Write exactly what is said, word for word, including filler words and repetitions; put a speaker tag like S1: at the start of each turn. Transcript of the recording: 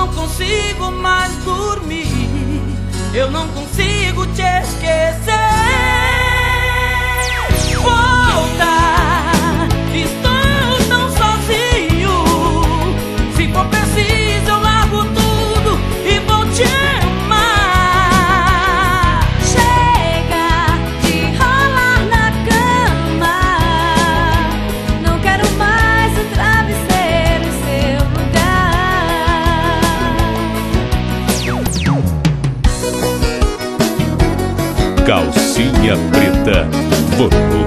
S1: não consigo mais dormir, eu não consigo te esquecer. Volta, estou tão sozinho. Se for preciso eu largo tudo e vou te amar.
S2: Chega de rolar na cama, não quero mais o travesseiro em seu lugar.
S3: Calcinha Preta, volume